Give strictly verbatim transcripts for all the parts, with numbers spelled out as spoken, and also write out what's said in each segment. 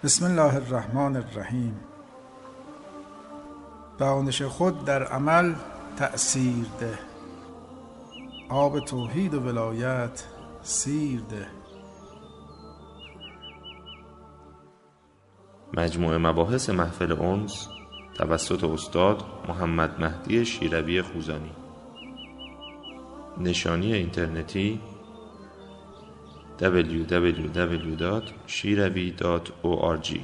بسم الله الرحمن الرحیم. دانش خود در عمل تأثیر ده، آب توحید و ولایت سیر ده. مجموعه مباحث محفل انس توسط استاد محمد مهدی شیروی خوزانی. نشانی اینترنتی دبلیو دبلیو دبلیو دات شیروی دات او آر جی.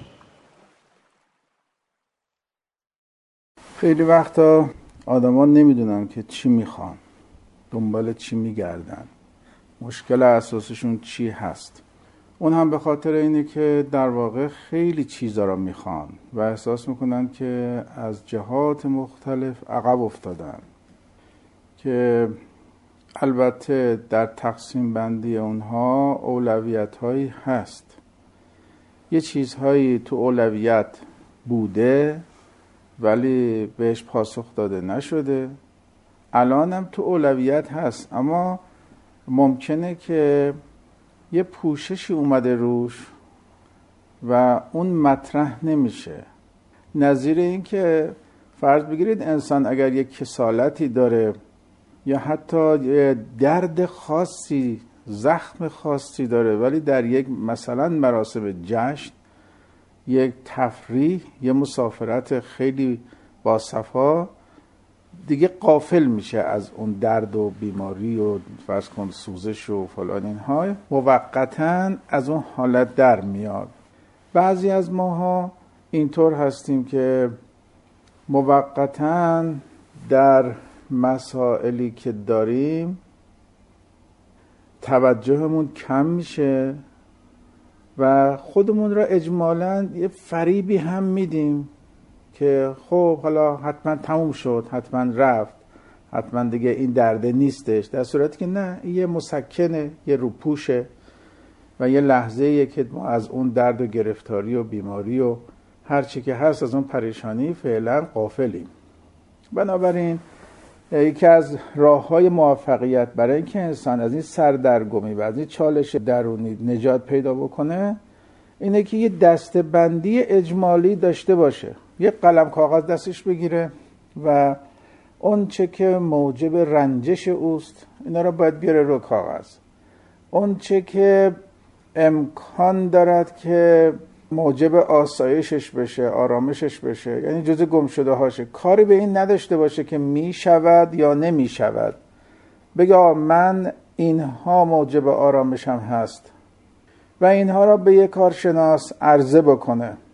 خیلی وقتا آدما نمیدونن که چی میخوان، دنبال چی میگردن، مشکل اساسشون چی هست. اون هم به خاطر اینه که در واقع خیلی چیزا را میخوان و احساس میکنن که از جهات مختلف عقب افتادن، که البته در تقسیم بندی اونها اولویت هایی هست. یه چیزهایی تو اولویت بوده ولی بهش پاسخ داده نشده، الان هم تو اولویت هست اما ممکنه که یه پوششی اومده روش و اون مطرح نمیشه. نظیر این که فرض بگیرید انسان اگر یک کسالتی داره یا حتی درد خاصی، زخم خاصی داره، ولی در یک مثلا مراسم جشن، یک تفریح، یه مسافرت خیلی باصفا دیگه غافل میشه از اون درد و بیماری و فرض کن سوزش و فلان اینها، موقتاً از اون حالت در میاد. بعضی از ماها اینطور هستیم که موقتاً در مسائلی که داریم توجهمون کم میشه و خودمون را اجمالاً یه فریبی هم میدیم که خب حالا حتما تموم شد، حتما رفت، حتما دیگه این درده نیستش، در صورتی که نه، یه مسکنه، یه روپوشه و یه لحظه‌ایه که ما از اون درد و گرفتاری و بیماری و هر چی که هست، از اون پریشانی فعلا غافلیم. بنابراین یکی از راه‌های موفقیت برای اینکه انسان از این سردرگمی و از این چالش درونی نجات پیدا بکنه اینه که یه دسته‌بندی اجمالی داشته باشه. یه قلم کاغذ دستش بگیره و اون چه که موجب رنجش اوست اینا رو باید بیاره رو کاغذ. اون چه که امکان دارد که موجب آسایشش بشه، آرامشش بشه، یعنی جزء گم شده هاشه، کاری به این نداشته باشه که می شود یا نمی شود. بگه من اینها موجب آرامشم هست و اینها را به یک کارشناس عرضه بکنه.